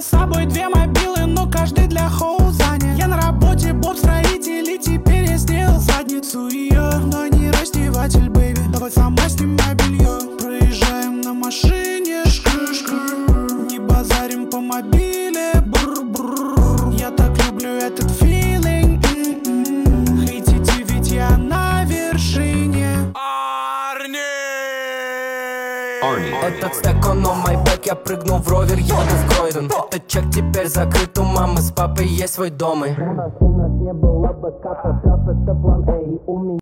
с собой две мобилы, но каждый для хоу занят. Я на работе, боб-строитель, и теперь я сделал задницу ее. Но не раздеватель, бэйби, давай сама снимай белье. Проезжаем на машине, не базарим по мобиле. Я так люблю этот филинг. Хотите, ведь я на вершине. Этот стек, он on my back, я прыгнул в ровер, еду в Кройден. Этот чек теперь закрыт, у мамы с папой есть свой дом. И у нас не было бэкапа, трап это план А, и у меня